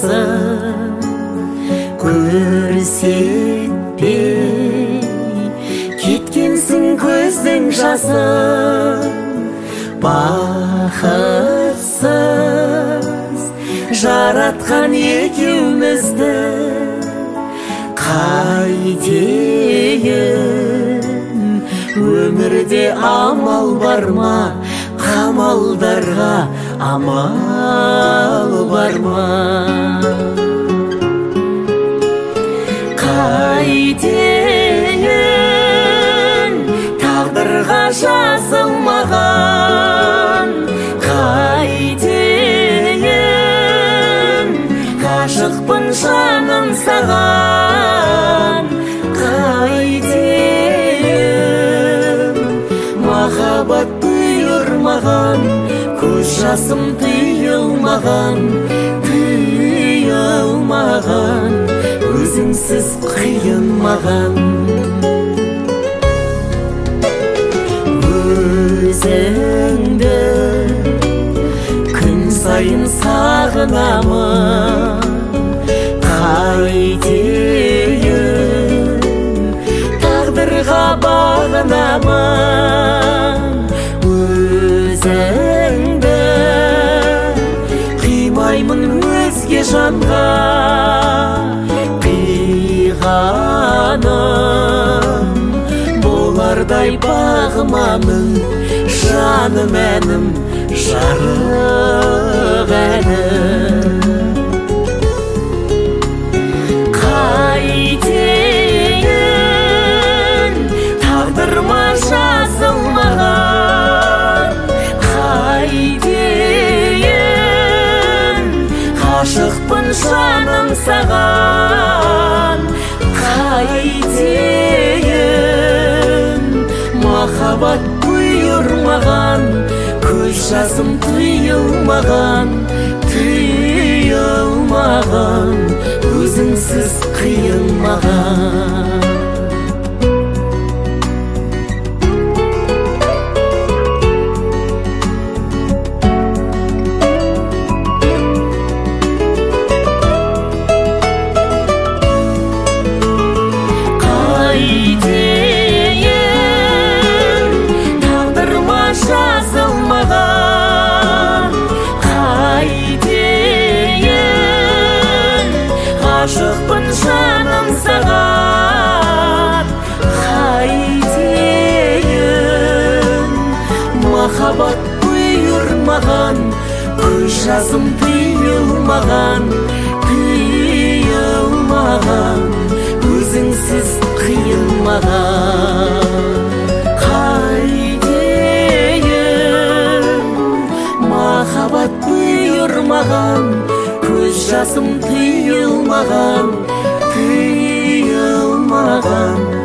жасын көрсетпей кеткенсің көздің жасын. Бақытсыз жаратқан екеумізді қайтейін, өмірде амал бар ма, қамалдарға амал бар ма? Қайтейін, тағдырға жазылмаған, қайтейін, ғашықпын жаным саған. Қайтейін, махаббат бұйырмаған, көз жасым тыйылмаған, тыйылмаған, өзіңсіз қиын маған. Өзіңді күн сайын сағынамын, қайтейін, тағдырға бағынамын. Өзіңді қимаймын өзге жанға, қиғаным болардай бағымамын, жаным әнім, жарық әнім. Қайтейін, тағдырыма жазылмаған, қайтейін, ғашықпын жаным саған. Қайтейін, махаббат бұйырмаған, көз жасым тыйылмаған, тыйылмаған, өзіңсіз қиын маған. Ғашықпын жаным саған. Қайтейін, махаббат бұйырмаған, көз жасым тыйылмаған, тыйылмаған, өзіңсіз қиын маған. Қайтейін, махаббат бұйырмаған, көз жасым тыйылмаған, тыйылмаған,